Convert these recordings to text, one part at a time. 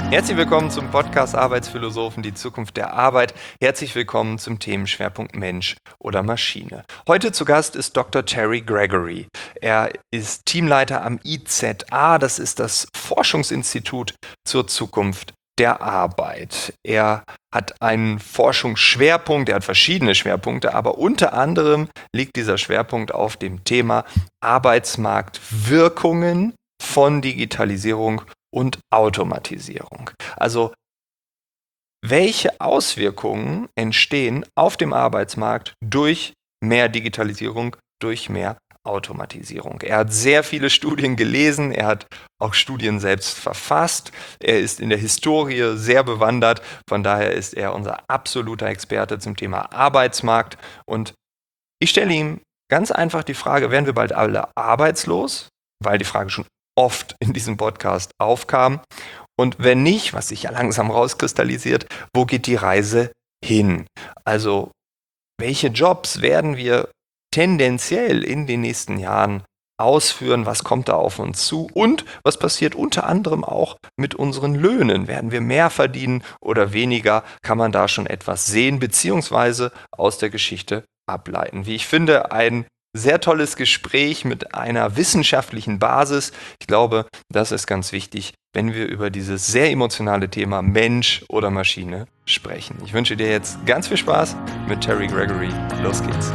Herzlich willkommen zum Podcast Arbeitsphilosophen, die Zukunft der Arbeit. Herzlich willkommen zum Themenschwerpunkt Mensch oder Maschine. Heute zu Gast ist Dr. Terry Gregory. Er ist Teamleiter am IZA, das ist das Forschungsinstitut zur Zukunft der Arbeit. Er hat einen Forschungsschwerpunkt, er hat verschiedene Schwerpunkte, aber unter anderem liegt dieser Schwerpunkt auf dem Thema Arbeitsmarktwirkungen von Digitalisierung und Automatisierung. Also welche Auswirkungen entstehen auf dem Arbeitsmarkt durch mehr Digitalisierung, durch mehr Automatisierung? Er hat sehr viele Studien gelesen, er hat auch Studien selbst verfasst, er ist in der Historie sehr bewandert, von daher ist er unser absoluter Experte zum Thema Arbeitsmarkt und ich stelle ihm ganz einfach die Frage, werden wir bald alle arbeitslos? Weil die Frage schon oft in diesem Podcast aufkam. Und wenn nicht, was sich ja langsam rauskristallisiert, wo geht die Reise hin? Also, welche Jobs werden wir tendenziell in den nächsten Jahren ausführen? Was kommt da auf uns zu? Und was passiert unter anderem auch mit unseren Löhnen? Werden wir mehr verdienen oder weniger? Kann man da schon etwas sehen, beziehungsweise aus der Geschichte ableiten? Wie ich finde, ein sehr tolles Gespräch mit einer wissenschaftlichen Basis. Ich glaube, das ist ganz wichtig, wenn wir über dieses sehr emotionale Thema Mensch oder Maschine sprechen. Ich wünsche dir jetzt ganz viel Spaß mit Terry Gregory. Los geht's.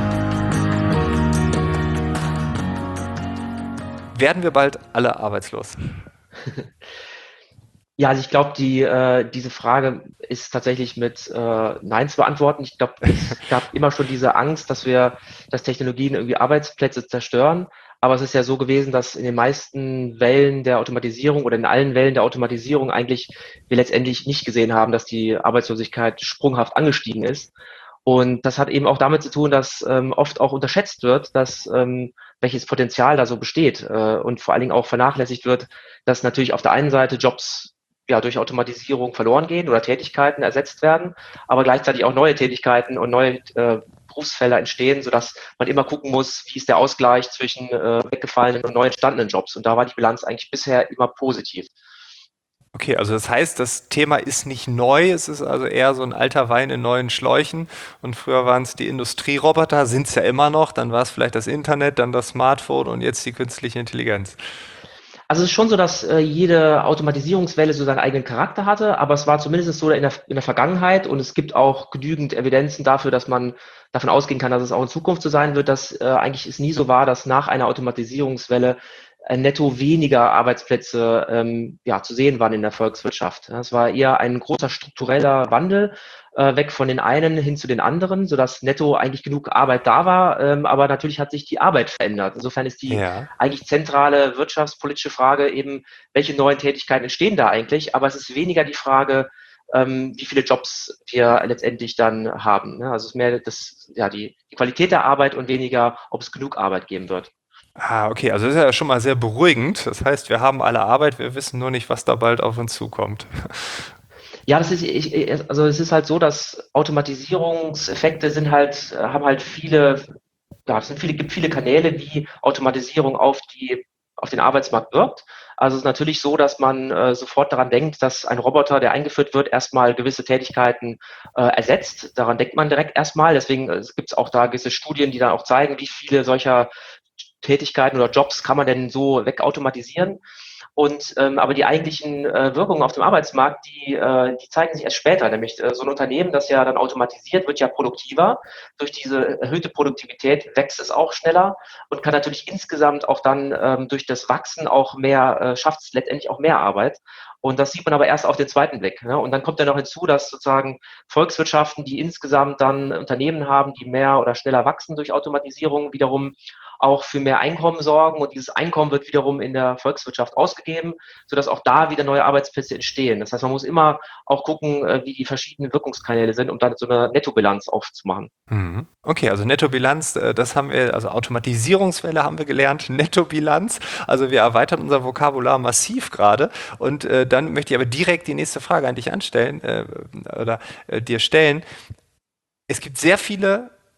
Werden wir bald alle arbeitslos? Ja, also ich glaube, diese Frage ist tatsächlich mit Nein zu beantworten. Ich glaube, es gab immer schon diese Angst, dass Technologien irgendwie Arbeitsplätze zerstören. Aber es ist ja so gewesen, dass in den meisten Wellen der Automatisierung oder in allen Wellen der Automatisierung eigentlich wir letztendlich nicht gesehen haben, dass die Arbeitslosigkeit sprunghaft angestiegen ist. Und das hat eben auch damit zu tun, dass oft auch unterschätzt wird, welches Potenzial da so besteht und vor allen Dingen auch vernachlässigt wird, dass natürlich auf der einen Seite Jobs ja durch Automatisierung verloren gehen oder Tätigkeiten ersetzt werden, aber gleichzeitig auch neue Tätigkeiten und neue Berufsfelder entstehen, sodass man immer gucken muss, wie ist der Ausgleich zwischen weggefallenen und neu entstandenen Jobs. Und da war die Bilanz eigentlich bisher immer positiv. Okay, also das heißt, das Thema ist nicht neu, es ist also eher so ein alter Wein in neuen Schläuchen und früher waren es die Industrieroboter, sind es ja immer noch, dann war es vielleicht das Internet, dann das Smartphone und jetzt die künstliche Intelligenz. Also es ist schon so, dass jede Automatisierungswelle so seinen eigenen Charakter hatte, aber es war zumindest so in der Vergangenheit und es gibt auch genügend Evidenzen dafür, dass man davon ausgehen kann, dass es auch in Zukunft so sein wird, dass eigentlich es nie so war, dass nach einer Automatisierungswelle netto weniger Arbeitsplätze ja, zu sehen waren in der Volkswirtschaft. Es war eher ein großer struktureller Wandel weg von den einen hin zu den anderen, sodass netto eigentlich genug Arbeit da war, aber natürlich hat sich die Arbeit verändert. Insofern ist die Ja. eigentlich zentrale wirtschaftspolitische Frage eben, welche neuen Tätigkeiten entstehen da eigentlich, aber es ist weniger die Frage, wie viele Jobs wir letztendlich dann haben. Ne? Also es ist mehr die Qualität der Arbeit und weniger, ob es genug Arbeit geben wird. Ah, okay, also das ist ja schon mal sehr beruhigend. Das heißt, wir haben alle Arbeit, wir wissen nur nicht, was da bald auf uns zukommt. Ja, also es ist halt so, dass Automatisierungseffekte haben halt gibt viele Kanäle, wie Automatisierung auf den Arbeitsmarkt wirkt. Also es ist natürlich so, dass man sofort daran denkt, dass ein Roboter, der eingeführt wird, erstmal gewisse Tätigkeiten ersetzt. Daran denkt man direkt erstmal. Deswegen gibt es auch da gewisse Studien, die dann auch zeigen, wie viele solcher Tätigkeiten oder Jobs kann man denn so wegautomatisieren. Aber die eigentlichen Wirkungen auf dem Arbeitsmarkt, die zeigen sich erst später. Nämlich so ein Unternehmen, das ja dann automatisiert, wird ja produktiver. Durch diese erhöhte Produktivität wächst es auch schneller und kann natürlich insgesamt auch dann durch das Wachsen auch schafft es letztendlich auch mehr Arbeit. Und das sieht man aber erst auf den zweiten Blick. Ne? Und dann kommt ja noch hinzu, dass sozusagen Volkswirtschaften, die insgesamt dann Unternehmen haben, die mehr oder schneller wachsen durch Automatisierung, wiederum auch für mehr Einkommen sorgen und dieses Einkommen wird wiederum in der Volkswirtschaft ausgegeben, sodass auch da wieder neue Arbeitsplätze entstehen. Das heißt, man muss immer auch gucken, wie die verschiedenen Wirkungskanäle sind, um dann so eine Nettobilanz aufzumachen. Mhm. Okay, also Nettobilanz, das haben wir, also Automatisierungswelle haben wir gelernt, Nettobilanz. Also wir erweitern unser Vokabular massiv gerade. Und dann möchte ich aber direkt die nächste Frage an dich anstellen oder dir stellen. Es gibt sehr viele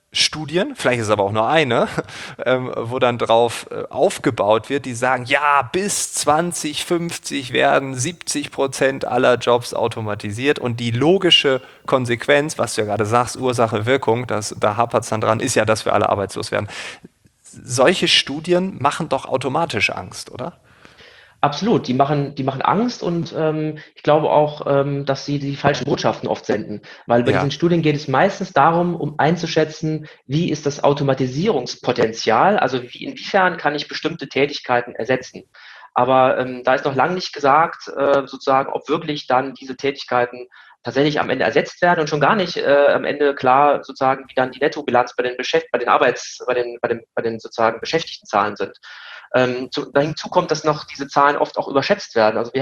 Studien, vielleicht ist es aber auch nur eine, wo dann drauf aufgebaut wird, die sagen, ja, bis 2050 werden 70% aller Jobs automatisiert und die logische Konsequenz, was du ja gerade sagst, Ursache, Wirkung, da hapert es dann dran, ist ja, dass wir alle arbeitslos werden. Solche Studien machen doch automatisch Angst, oder? Absolut, die machen Angst und ich glaube auch, dass sie die falschen Botschaften oft senden. Weil bei diesen Ja, Studien geht es meistens darum, um einzuschätzen, wie ist das Automatisierungspotenzial, also inwiefern kann ich bestimmte Tätigkeiten ersetzen. Aber da ist noch lange nicht gesagt, sozusagen, ob wirklich dann diese Tätigkeiten tatsächlich am Ende ersetzt werden und schon gar nicht am Ende klar sozusagen, wie dann die Nettobilanz bei den bei den sozusagen Beschäftigtenzahlen sind. Hinzu kommt, dass noch diese Zahlen oft auch überschätzt werden. Also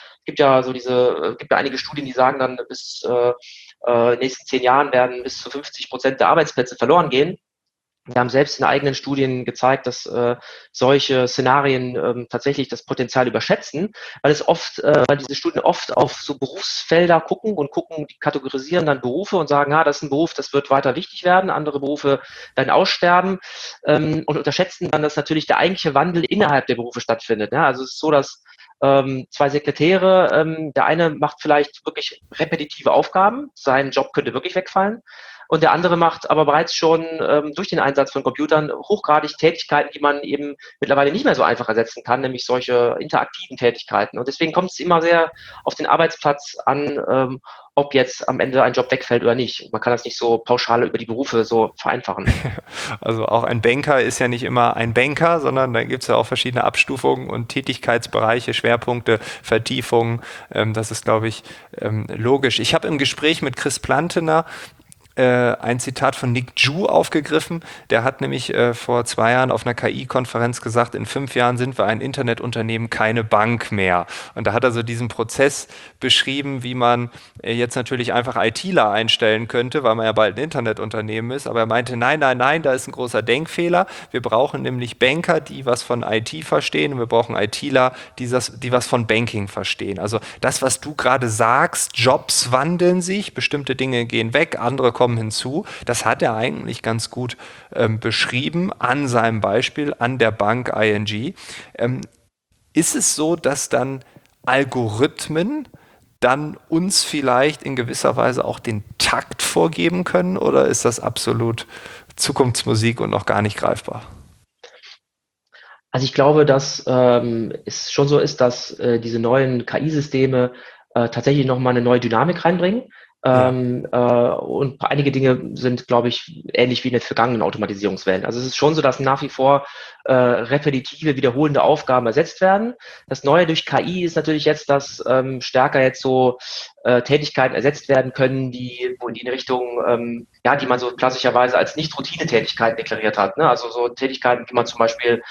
es gibt ja einige Studien, die sagen dann, bis in den nächsten 10 Jahren werden bis zu 50% der Arbeitsplätze verloren gehen. Wir haben selbst in eigenen Studien gezeigt, dass solche Szenarien tatsächlich das Potenzial überschätzen, weil diese Studien oft auf so Berufsfelder gucken, die kategorisieren dann Berufe und sagen, das ist ein Beruf, das wird weiter wichtig werden, andere Berufe werden aussterben und unterschätzen dann, dass natürlich der eigentliche Wandel innerhalb der Berufe stattfindet. Ja? Also es ist so, dass zwei Sekretäre, der eine macht vielleicht wirklich repetitive Aufgaben, sein Job könnte wirklich wegfallen. Und der andere macht aber bereits schon durch den Einsatz von Computern hochgradig Tätigkeiten, die man eben mittlerweile nicht mehr so einfach ersetzen kann, nämlich solche interaktiven Tätigkeiten. Und deswegen kommt es immer sehr auf den Arbeitsplatz an, ob jetzt am Ende ein Job wegfällt oder nicht. Man kann das nicht so pauschal über die Berufe so vereinfachen. also auch ein Banker ist ja nicht immer ein Banker, sondern da gibt es ja auch verschiedene Abstufungen und Tätigkeitsbereiche, Schwerpunkte, Vertiefungen. Das ist, glaube ich, logisch. Ich habe im Gespräch mit Chris Plantener ein Zitat von Nick Ju aufgegriffen. Der hat nämlich vor 2 Jahren auf einer KI-Konferenz gesagt, in 5 Jahren sind wir ein Internetunternehmen, keine Bank mehr. Und da hat er so diesen Prozess beschrieben, wie man jetzt natürlich einfach ITler einstellen könnte, weil man ja bald ein Internetunternehmen ist. Aber er meinte, nein, nein, nein, da ist ein großer Denkfehler. Wir brauchen nämlich Banker, die was von IT verstehen, und wir brauchen ITler, die was von Banking verstehen. Also das, was du gerade sagst, Jobs wandeln sich, bestimmte Dinge gehen weg, andere kommen hinzu. Das hat er eigentlich ganz gut beschrieben an seinem Beispiel an der Bank ING. Ist es so, dass dann Algorithmen dann uns vielleicht in gewisser Weise auch den Takt vorgeben können, oder ist das absolut Zukunftsmusik und noch gar nicht greifbar? Also ich glaube, dass es schon so ist, dass diese neuen KI-Systeme tatsächlich nochmal eine neue Dynamik reinbringen. Ja. Und einige Dinge sind, glaube ich, ähnlich wie in den vergangenen Automatisierungswellen. Also es ist schon so, dass nach wie vor repetitive, wiederholende Aufgaben ersetzt werden. Das Neue durch KI ist natürlich jetzt, dass stärker jetzt so Tätigkeiten ersetzt werden können, wo die in Richtung, die man so klassischerweise als Nicht-Routine-Tätigkeiten deklariert hat. Ne? Also so Tätigkeiten, die man zum Beispiel,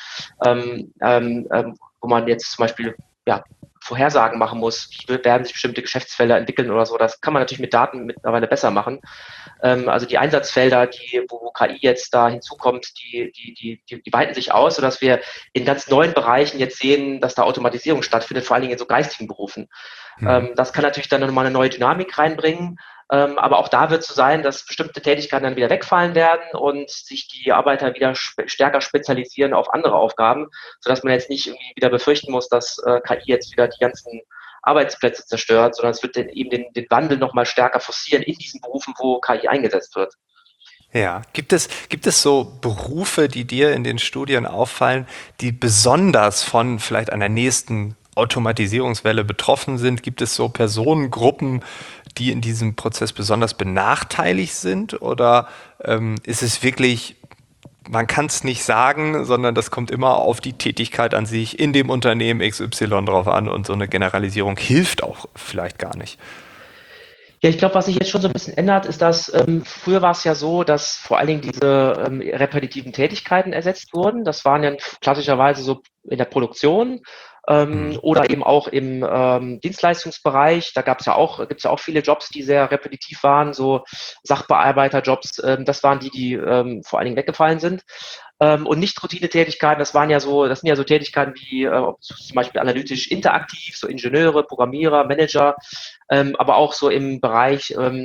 wo man jetzt zum Beispiel ja, Vorhersagen machen muss, wie werden sich bestimmte Geschäftsfelder entwickeln oder so. Das kann man natürlich mit Daten mittlerweile besser machen. Also die Einsatzfelder, wo KI jetzt da hinzukommt, die weiten sich aus, sodass wir in ganz neuen Bereichen jetzt sehen, dass da Automatisierung stattfindet, vor allen Dingen in so geistigen Berufen. Mhm. Das kann natürlich dann nochmal eine neue Dynamik reinbringen. Aber auch da wird es so sein, dass bestimmte Tätigkeiten dann wieder wegfallen werden und sich die Arbeiter wieder stärker spezialisieren auf andere Aufgaben, sodass man jetzt nicht irgendwie wieder befürchten muss, dass KI jetzt wieder die ganzen Arbeitsplätze zerstört, sondern es wird eben den Wandel nochmal stärker forcieren in diesen Berufen, wo KI eingesetzt wird. Ja, gibt es so Berufe, die dir in den Studien auffallen, die besonders von vielleicht einer nächsten Automatisierungswelle betroffen sind? Gibt es so Personengruppen, die in diesem Prozess besonders benachteiligt sind? Oder ist es wirklich, man kann es nicht sagen, sondern das kommt immer auf die Tätigkeit an sich in dem Unternehmen XY drauf an, und so eine Generalisierung hilft auch vielleicht gar nicht. Ja, ich glaube, was sich jetzt schon so ein bisschen ändert, ist, dass früher war es ja so, dass vor allen Dingen diese repetitiven Tätigkeiten ersetzt wurden. Das waren ja klassischerweise so in der Produktion Hm. oder eben auch im Dienstleistungsbereich. Da gibt's ja auch viele Jobs, die sehr repetitiv waren, so Sachbearbeiterjobs. Das waren die vor allen Dingen weggefallen sind. Und Nicht-Routine-Tätigkeiten, das sind ja so Tätigkeiten wie zum Beispiel analytisch interaktiv, so Ingenieure, Programmierer, Manager, aber auch so im Bereich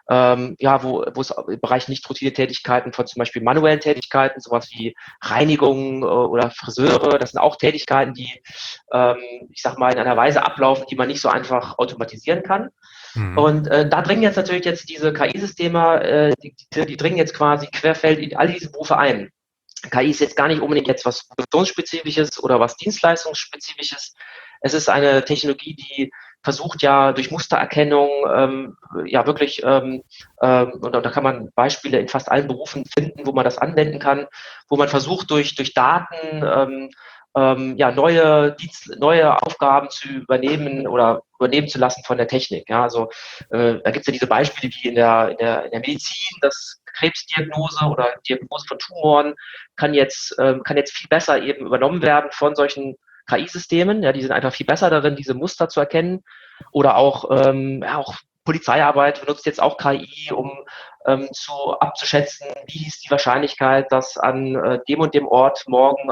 ja, wo es im Bereich nicht Routine-Tätigkeiten von zum Beispiel manuellen Tätigkeiten, sowas wie Reinigung oder Friseure, das sind auch Tätigkeiten, die, ähm, ich sag mal, in einer Weise ablaufen, die man nicht so einfach automatisieren kann. Mhm. Und da dringen jetzt diese KI-Systeme, die dringen jetzt quasi querfeld in all diese Berufe ein. KI ist jetzt gar nicht unbedingt jetzt was Produktionsspezifisches oder was Dienstleistungsspezifisches. Es ist eine Technologie, die versucht ja durch Mustererkennung ja wirklich, und da kann man Beispiele in fast allen Berufen finden, wo man das anwenden kann, wo man versucht durch Daten ja, neue Aufgaben zu übernehmen oder übernehmen zu lassen von der Technik. Ja, also da gibt es ja diese Beispiele wie in der Medizin, das Krebsdiagnose oder Diagnose von Tumoren kann jetzt viel besser eben übernommen werden von solchen KI-Systemen. Ja, die sind einfach viel besser darin, diese Muster zu erkennen. Oder auch, ja, auch Polizeiarbeit benutzt jetzt auch KI, um abzuschätzen, wie ist die Wahrscheinlichkeit, dass an dem und dem Ort morgen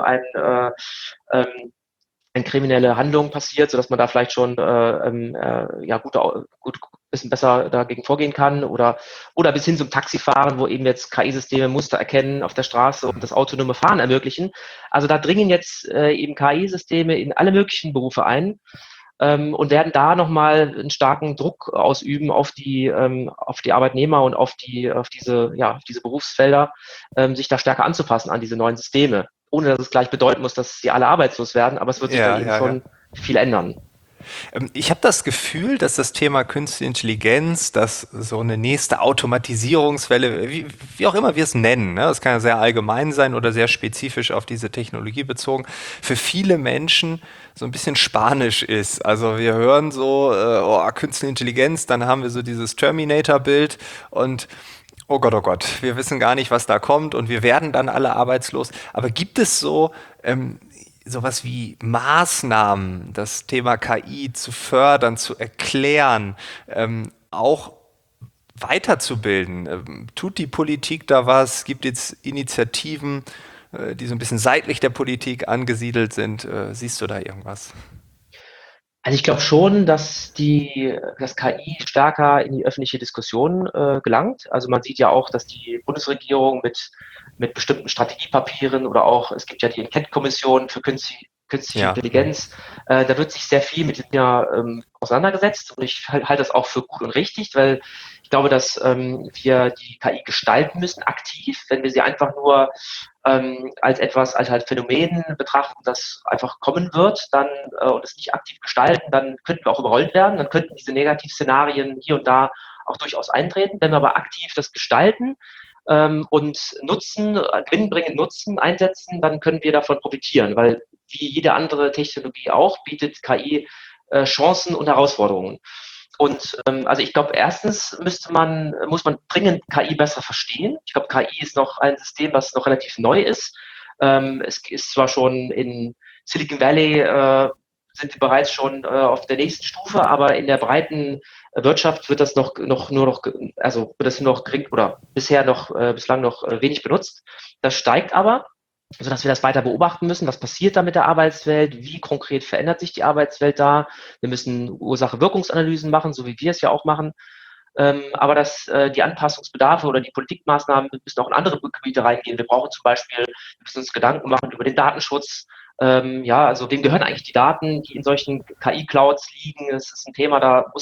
ähm, eine kriminelle Handlung passiert, sodass man da vielleicht schon ja, gut bisschen besser dagegen vorgehen kann oder bis hin zum Taxifahren, wo eben jetzt KI-Systeme Muster erkennen auf der Straße und das autonome Fahren ermöglichen. Also da dringen jetzt eben KI-Systeme in alle möglichen Berufe ein und werden da nochmal einen starken Druck ausüben auf die Arbeitnehmer und auf diese Berufsfelder, sich da stärker anzupassen an diese neuen Systeme, ohne dass es gleich bedeuten muss, dass sie alle arbeitslos werden, aber es wird sich da Ja, eben ja, ja. schon viel ändern. Ich habe das Gefühl, dass das Thema Künstliche Intelligenz, dass so eine nächste Automatisierungswelle, wie auch immer wir es nennen, ne, das kann ja sehr allgemein sein oder sehr spezifisch auf diese Technologie bezogen, für viele Menschen so ein bisschen spanisch ist. Also wir hören so, oh, Künstliche Intelligenz, dann haben wir so dieses Terminator-Bild und oh Gott, wir wissen gar nicht, was da kommt und wir werden dann alle arbeitslos. Aber gibt es so sowas wie Maßnahmen, das Thema KI zu fördern, zu erklären, auch weiterzubilden? Tut die Politik da was? Gibt es Initiativen, die so ein bisschen seitlich der Politik angesiedelt sind? Siehst du da irgendwas? Also ich glaube schon, dass KI stärker in die öffentliche Diskussion gelangt. Also man sieht ja auch, dass die Bundesregierung mit bestimmten Strategiepapieren oder auch, es gibt ja die Enquete-Kommission für künstliche Ja. Hm. Intelligenz, da wird sich sehr viel mit dem Thema auseinandergesetzt und ich halte das auch für gut und richtig, weil ich glaube, dass wir die KI gestalten müssen, aktiv. Wenn wir sie einfach nur als etwas, als halt Phänomen betrachten, das einfach kommen wird, dann und es nicht aktiv gestalten, dann könnten wir auch überrollt werden, dann könnten diese Negativszenarien hier und da auch durchaus eintreten. Wenn wir aber aktiv das gestalten und nutzen, gewinnbringend nutzen, einsetzen, dann können wir davon profitieren, weil wie jede andere Technologie auch bietet KI Chancen und Herausforderungen. Und also ich glaube, erstens muss man dringend KI besser verstehen. Ich glaube, KI ist noch ein System, was noch relativ neu ist. Es ist zwar schon in Silicon Valley sind wir bereits schon auf der nächsten Stufe, aber in der breiten Wirtschaft wird das also wird das nur noch gering oder bislang noch wenig benutzt. Das steigt aber, sodass wir das weiter beobachten müssen. Was passiert da mit der Arbeitswelt? Wie konkret verändert sich die Arbeitswelt da? Wir müssen Ursache-Wirkungsanalysen machen, so wie wir es ja auch machen. Aber die Anpassungsbedarfe oder die Politikmaßnahmen müssen auch in andere Gebiete reingehen. Wir brauchen zum Beispiel, wir müssen uns Gedanken machen über den Datenschutz. Ja, also wem gehören eigentlich die Daten, die in solchen KI-Clouds liegen? Es ist ein Thema,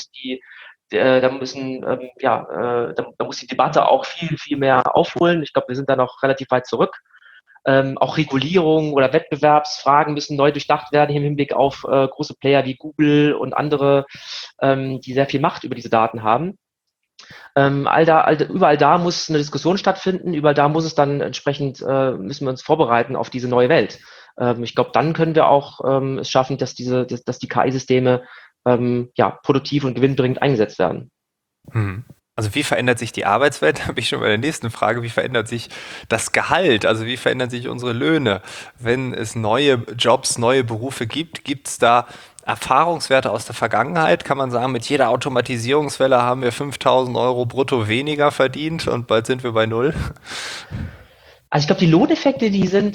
da muss die Debatte auch viel mehr aufholen. Ich glaube, wir sind da noch relativ weit zurück. Auch Regulierung oder Wettbewerbsfragen müssen neu durchdacht werden im Hinblick auf große Player wie Google und andere, die sehr viel Macht über diese Daten haben. Überall da muss eine Diskussion stattfinden, überall da muss es dann entsprechend, müssen wir uns vorbereiten auf diese neue Welt. Ich glaube, dann können wir auch es schaffen, dass die KI-Systeme ja, produktiv und gewinnbringend eingesetzt werden. Hm. Also wie verändert sich die Arbeitswelt? Da bin ich schon bei der nächsten Frage. Wie verändert sich das Gehalt? Also wie verändern sich unsere Löhne? Wenn es neue Jobs, neue Berufe gibt, gibt es da Erfahrungswerte aus der Vergangenheit? Kann man sagen, mit jeder Automatisierungswelle haben wir 5.000 Euro brutto weniger verdient und bald sind wir bei null? Also ich glaube, die Lohneffekte,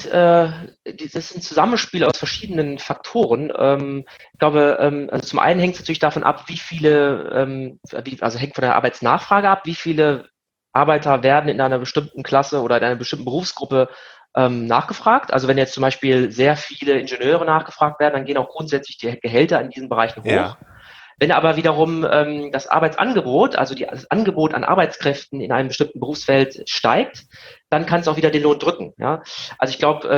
das ist ein Zusammenspiel aus verschiedenen Faktoren. Ich glaube, also zum einen hängt es natürlich davon ab, also hängt von der Arbeitsnachfrage ab, wie viele Arbeiter werden in einer bestimmten Klasse oder in einer bestimmten Berufsgruppe nachgefragt. Also wenn jetzt zum Beispiel sehr viele Ingenieure nachgefragt werden, dann gehen auch grundsätzlich die Gehälter in diesen Bereichen Ja, hoch. Wenn aber wiederum das Arbeitsangebot, also das Angebot an Arbeitskräften in einem bestimmten Berufsfeld steigt, dann kann es auch wieder den Lohn drücken. Ja? Also ich glaube,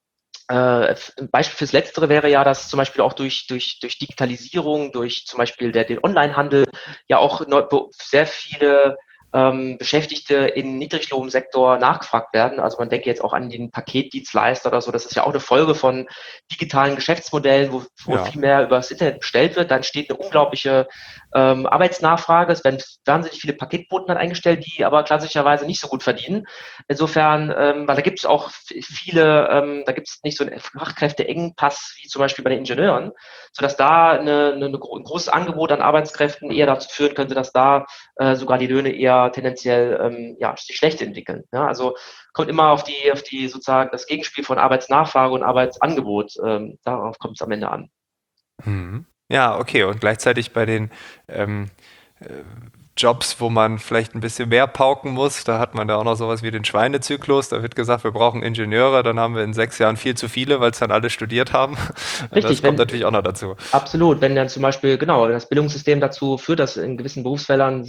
ein Beispiel fürs Letztere wäre ja, dass zum Beispiel auch durch Digitalisierung, durch zum Beispiel den Onlinehandel ja auch sehr viele Beschäftigte im Niedriglohnsektor nachgefragt werden. Also man denke jetzt auch an den Paketdienstleister oder so. Das ist ja auch eine Folge von digitalen Geschäftsmodellen, wo ja. viel mehr über das Internet bestellt wird. Da entsteht eine unglaubliche Arbeitsnachfrage. Es werden wahnsinnig viele Paketboten dann eingestellt, die aber klassischerweise nicht so gut verdienen. Insofern, weil da gibt es auch da gibt es nicht so einen Fachkräfteengpass wie zum Beispiel bei den Ingenieuren, sodass da ein großes Angebot an Arbeitskräften eher dazu führen könnte, dass da sogar die Löhne eher tendenziell sich schlecht entwickeln. Ja? Also kommt immer auf die sozusagen das Gegenspiel von Arbeitsnachfrage und Arbeitsangebot. Darauf kommt es am Ende an. Mhm. Ja, okay. Und gleichzeitig bei den ähm, äh, Jobs, wo man vielleicht ein bisschen mehr pauken muss, da hat man da auch noch sowas wie den Schweinezyklus. Da wird gesagt, wir brauchen Ingenieure, dann haben wir in 6 Jahren viel zu viele, weil es dann alle studiert haben. Das Richtig, kommt natürlich auch noch dazu. absolut, wenn dann zum Beispiel, genau, das Bildungssystem dazu führt, dass in gewissen Berufsfeldern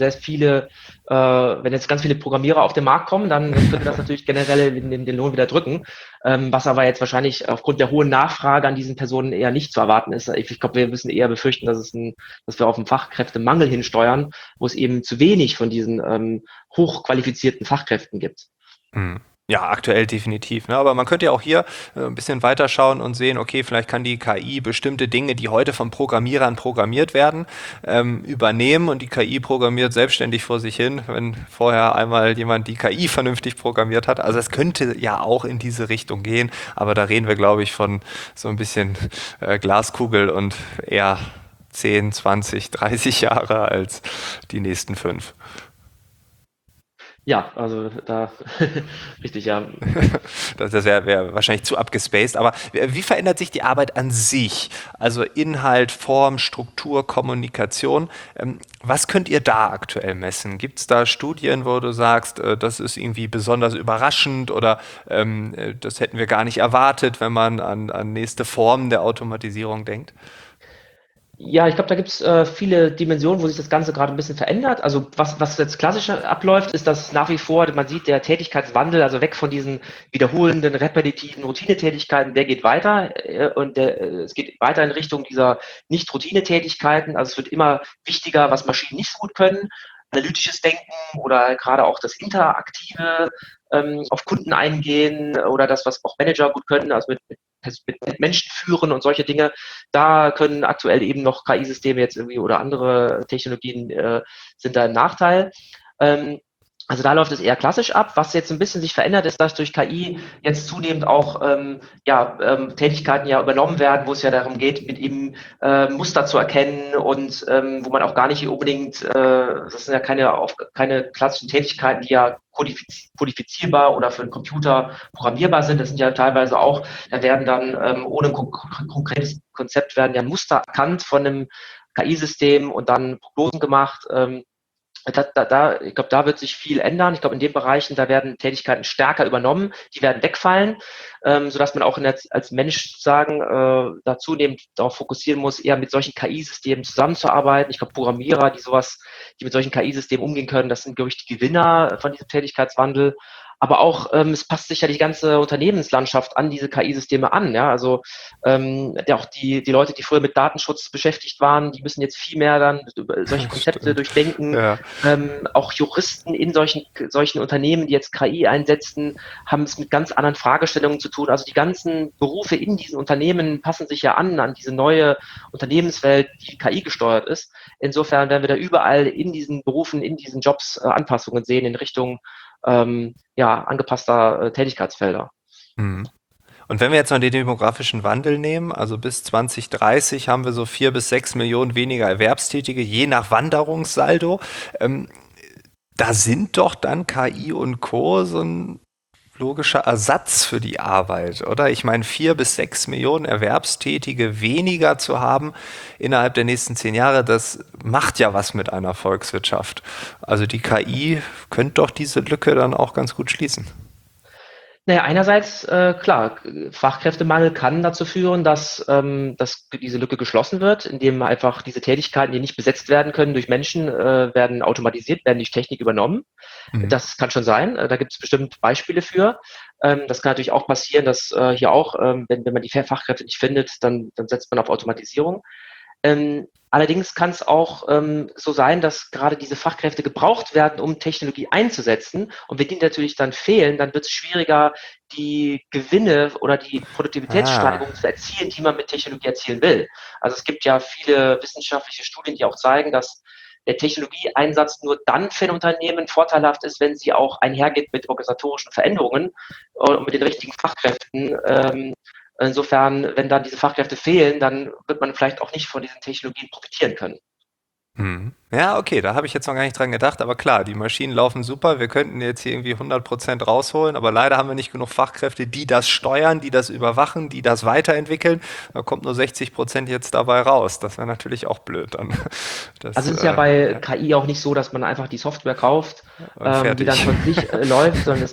wenn jetzt ganz viele Programmierer auf den Markt kommen, dann könnte das natürlich generell den Lohn wieder drücken, was aber jetzt wahrscheinlich aufgrund der hohen Nachfrage an diesen Personen eher nicht zu erwarten ist. Ich glaube, wir müssen eher befürchten, dass wir auf einen Fachkräftemangel hinsteuern, wo es eben zu wenig von diesen hochqualifizierten Fachkräften gibt. Mhm. Ja, aktuell definitiv. Ne? Aber man könnte ja auch hier ein bisschen weiterschauen und sehen, okay, vielleicht kann die KI bestimmte Dinge, die heute von Programmierern programmiert werden, übernehmen und die KI programmiert selbstständig vor sich hin, wenn vorher einmal jemand die KI vernünftig programmiert hat. Also es könnte ja auch in diese Richtung gehen, aber da reden wir, glaube ich, von so ein bisschen Glaskugel und eher 10, 20, 30 Jahre als die nächsten 5. Ja, also da richtig, ja. Das wär wahrscheinlich zu abgespaced. Aber wie verändert sich die Arbeit an sich? Also Inhalt, Form, Struktur, Kommunikation. Was könnt ihr da aktuell messen? Gibt es da Studien, wo du sagst, das ist irgendwie besonders überraschend oder das hätten wir gar nicht erwartet, wenn man an nächste Formen der Automatisierung denkt? Ja, ich glaube, da gibt's viele Dimensionen, wo sich das Ganze gerade ein bisschen verändert. Also was jetzt klassisch abläuft, ist, dass nach wie vor, man sieht, der Tätigkeitswandel, also weg von diesen wiederholenden, repetitiven Routinetätigkeiten, der geht weiter es geht weiter in Richtung dieser Nicht-Routinetätigkeiten. Also es wird immer wichtiger, was Maschinen nicht so gut können. Analytisches Denken oder gerade auch das Interaktive, auf Kunden eingehen oder das, was auch Manager gut können, also mit Menschen führen und solche Dinge. Da können aktuell eben noch KI-Systeme jetzt irgendwie oder andere Technologien sind da ein Nachteil. Ähm, also da läuft es eher klassisch ab. Was jetzt ein bisschen sich verändert, ist, dass durch KI jetzt zunehmend auch Tätigkeiten ja übernommen werden, wo es ja darum geht, mit eben Muster zu erkennen und wo man auch gar nicht unbedingt, das sind ja keine klassischen Tätigkeiten, die ja kodifizierbar oder für einen Computer programmierbar sind. Das sind ja teilweise auch, da werden dann ohne ein konkretes Konzept werden ja Muster erkannt von einem KI-System und dann Prognosen gemacht. Ich glaube, da wird sich viel ändern. Ich glaube, in den Bereichen, da werden Tätigkeiten stärker übernommen, die werden wegfallen, sodass man auch als Mensch sagen, da zunehmend darauf fokussieren muss, eher mit solchen KI-Systemen zusammenzuarbeiten. Ich glaube, Programmierer, die mit solchen KI-Systemen umgehen können, das sind, glaube ich, die Gewinner von diesem Tätigkeitswandel. Aber auch, es passt sich ja die ganze Unternehmenslandschaft an diese KI-Systeme an. Ja? Also auch die Leute, die früher mit Datenschutz beschäftigt waren, die müssen jetzt viel mehr dann solche Konzepte Stimmt. durchdenken. Ja. Auch Juristen in solchen Unternehmen, die jetzt KI einsetzen, haben es mit ganz anderen Fragestellungen zu tun. Also die ganzen Berufe in diesen Unternehmen passen sich ja an diese neue Unternehmenswelt, die KI gesteuert ist. Insofern werden wir da überall in diesen Berufen, in diesen Jobs Anpassungen sehen in Richtung angepasster Tätigkeitsfelder. Mhm. Und wenn wir jetzt mal den demografischen Wandel nehmen, also bis 2030 haben wir so 4 bis 6 Millionen weniger Erwerbstätige, je nach Wanderungssaldo. Da sind doch dann KI und Co. so ein logischer Ersatz für die Arbeit, oder? Ich meine, 4 bis 6 Millionen Erwerbstätige weniger zu haben innerhalb der nächsten 10 Jahre, das macht ja was mit einer Volkswirtschaft. Also die KI könnte doch diese Lücke dann auch ganz gut schließen. Naja, einerseits, klar, Fachkräftemangel kann dazu führen, dass diese Lücke geschlossen wird, indem einfach diese Tätigkeiten, die nicht besetzt werden können durch Menschen, werden automatisiert, werden durch Technik übernommen. Mhm. Das kann schon sein. Da gibt es bestimmt Beispiele für. Das kann natürlich auch passieren, dass hier auch, wenn man die Fachkräfte nicht findet, dann setzt man auf Automatisierung. Allerdings kann es auch so sein, dass gerade diese Fachkräfte gebraucht werden, um Technologie einzusetzen. Und wenn die natürlich dann fehlen, dann wird es schwieriger, die Gewinne oder die Ah, Produktivitätssteigerung zu erzielen, die man mit Technologie erzielen will. Also es gibt ja viele wissenschaftliche Studien, die auch zeigen, dass der Technologieeinsatz nur dann für ein Unternehmen vorteilhaft ist, wenn sie auch einhergeht mit organisatorischen Veränderungen und mit den richtigen Fachkräften. Insofern, wenn dann diese Fachkräfte fehlen, dann wird man vielleicht auch nicht von diesen Technologien profitieren können. mhm. Ja, okay, da habe ich jetzt noch gar nicht dran gedacht, aber klar, die Maschinen laufen super, wir könnten jetzt hier irgendwie 100% rausholen, aber leider haben wir nicht genug Fachkräfte, die das steuern, die das überwachen, die das weiterentwickeln. Da kommt nur 60% jetzt dabei raus. Das wäre natürlich auch blöd dann. Das, Also es ist ja bei ja, KI auch nicht so, dass man einfach die Software kauft, und die dann fertig. von sich läuft, sondern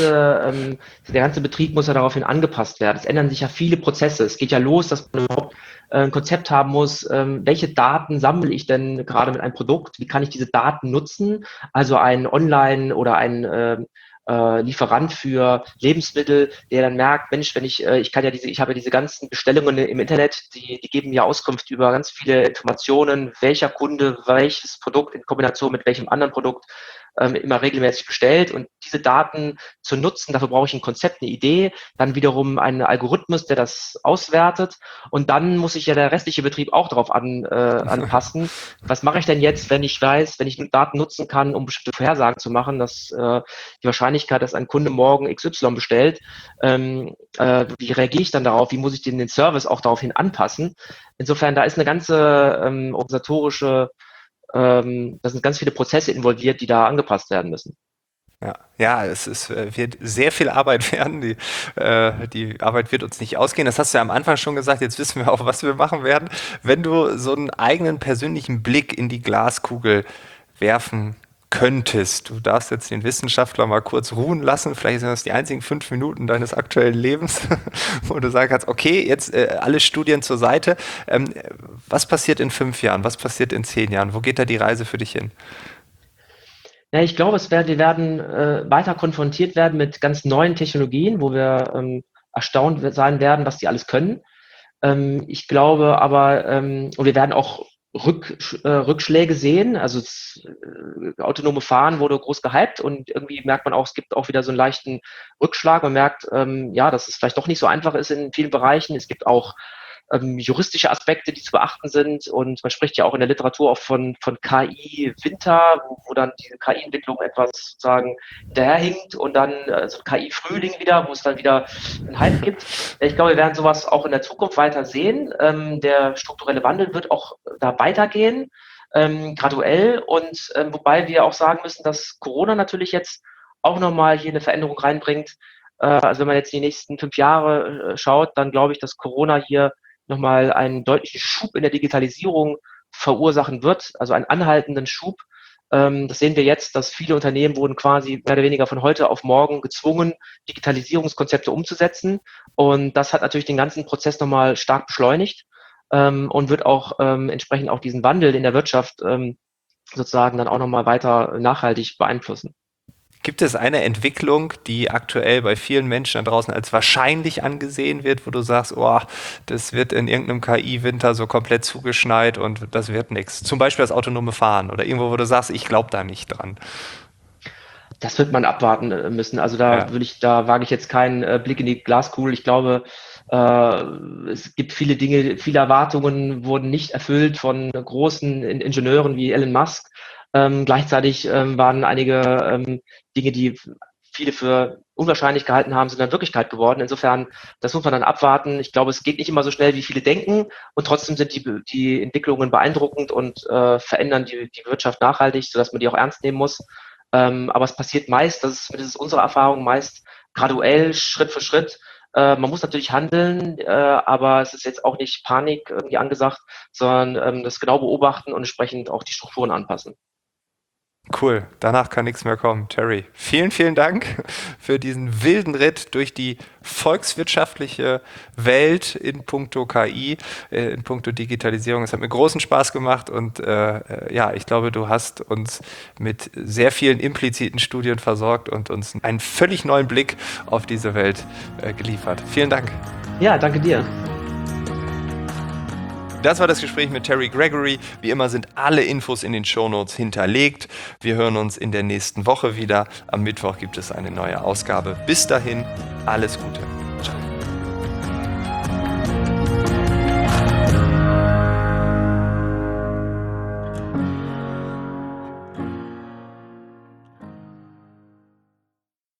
der ganze Betrieb muss ja daraufhin angepasst werden. Es ändern sich ja viele Prozesse. Es geht ja los, dass man überhaupt ein Konzept haben muss, welche Daten sammle ich denn gerade mit einem Produkt, wie kann ich diese Daten nutzen, also ein Online oder ein Lieferant für Lebensmittel, der dann merkt, Mensch, wenn ich habe ja diese ganzen Bestellungen im Internet, die geben mir Auskunft über ganz viele Informationen, welcher Kunde welches Produkt in Kombination mit welchem anderen Produkt immer regelmäßig bestellt und diese Daten zu nutzen, dafür brauche ich ein Konzept, eine Idee, dann wiederum einen Algorithmus, der das auswertet und dann muss sich ja der restliche Betrieb auch darauf anpassen. Was mache ich denn jetzt, wenn ich weiß, wenn ich Daten nutzen kann, um bestimmte Vorhersagen zu machen, dass die Wahrscheinlichkeit, dass ein Kunde morgen XY bestellt, wie reagiere ich dann darauf? Wie muss ich den Service auch daraufhin anpassen? Insofern, da ist eine ganze organisatorische, da sind ganz viele Prozesse involviert, die da angepasst werden müssen. Ja, ja, wird sehr viel Arbeit werden. Die Arbeit wird uns nicht ausgehen. Das hast du ja am Anfang schon gesagt. Jetzt wissen wir auch, was wir machen werden. Wenn du so einen eigenen persönlichen Blick in die Glaskugel werfen könntest, du darfst jetzt den Wissenschaftler mal kurz ruhen lassen. Vielleicht sind das die einzigen 5 Minuten deines aktuellen Lebens, wo du sagen kannst, okay, jetzt alle Studien zur Seite. Was passiert in 5 Jahren? Was passiert in 10 Jahren? Wo geht da die Reise für dich hin? Ja, ich glaube, wir werden weiter konfrontiert werden mit ganz neuen Technologien, wo wir erstaunt sein werden, was die alles können. Ich glaube aber, und wir werden auch Rückschläge sehen. Also autonome Fahren wurde groß gehypt und irgendwie merkt man auch, es gibt auch wieder so einen leichten Rückschlag. Man merkt, ja, dass es vielleicht doch nicht so einfach ist in vielen Bereichen. Es gibt auch juristische Aspekte, die zu beachten sind. Und man spricht ja auch in der Literatur auch von KI-Winter, wo dann diese KI-Entwicklung etwas sozusagen hinterherhinkt und dann so KI-Frühling wieder, wo es dann wieder einen Hype gibt. Ich glaube, wir werden sowas auch in der Zukunft weiter sehen. Der strukturelle Wandel wird auch da weitergehen, graduell. Und wobei wir auch sagen müssen, dass Corona natürlich jetzt auch nochmal hier eine Veränderung reinbringt. Also wenn man jetzt die nächsten 5 Jahre schaut, dann glaube ich, dass Corona hier nochmal einen deutlichen Schub in der Digitalisierung verursachen wird, also einen anhaltenden Schub. Das sehen wir jetzt, dass viele Unternehmen wurden quasi mehr oder weniger von heute auf morgen gezwungen, Digitalisierungskonzepte umzusetzen. Und das hat natürlich den ganzen Prozess nochmal stark beschleunigt und wird auch entsprechend auch diesen Wandel in der Wirtschaft sozusagen dann auch nochmal weiter nachhaltig beeinflussen. Gibt es eine Entwicklung, die aktuell bei vielen Menschen da draußen als wahrscheinlich angesehen wird, wo du sagst, oh, das wird in irgendeinem KI-Winter so komplett zugeschneit und das wird nichts? Zum Beispiel das autonome Fahren oder irgendwo, wo du sagst, ich glaube da nicht dran. Das wird man abwarten müssen. Also Ja. da wage ich jetzt keinen Blick in die Glaskugel. Ich glaube, äh, es gibt viele Dinge, viele Erwartungen wurden nicht erfüllt von großen Ingenieuren wie Elon Musk. Gleichzeitig waren einige Dinge, die viele für unwahrscheinlich gehalten haben, sind dann Wirklichkeit geworden. Insofern, das muss man dann abwarten. Ich glaube, es geht nicht immer so schnell, wie viele denken. Und trotzdem sind die Entwicklungen beeindruckend und verändern die Wirtschaft nachhaltig, sodass man die auch ernst nehmen muss. Aber es passiert meist, das ist unsere Erfahrung, meist graduell, Schritt für Schritt. Man muss natürlich handeln, aber es ist jetzt auch nicht Panik irgendwie angesagt, sondern das genau beobachten und entsprechend auch die Strukturen anpassen. Cool, danach kann nichts mehr kommen. Terry, vielen, vielen Dank für diesen wilden Ritt durch die volkswirtschaftliche Welt in puncto KI, in puncto Digitalisierung. Es hat mir großen Spaß gemacht und ja, ich glaube, du hast uns mit sehr vielen impliziten Studien versorgt und uns einen völlig neuen Blick auf diese Welt geliefert. Vielen Dank. Ja, danke dir. Das war das Gespräch mit Terry Gregory. Wie immer sind alle Infos in den Shownotes hinterlegt. Wir hören uns in der nächsten Woche wieder. Am Mittwoch gibt es eine neue Ausgabe. Bis dahin, alles Gute.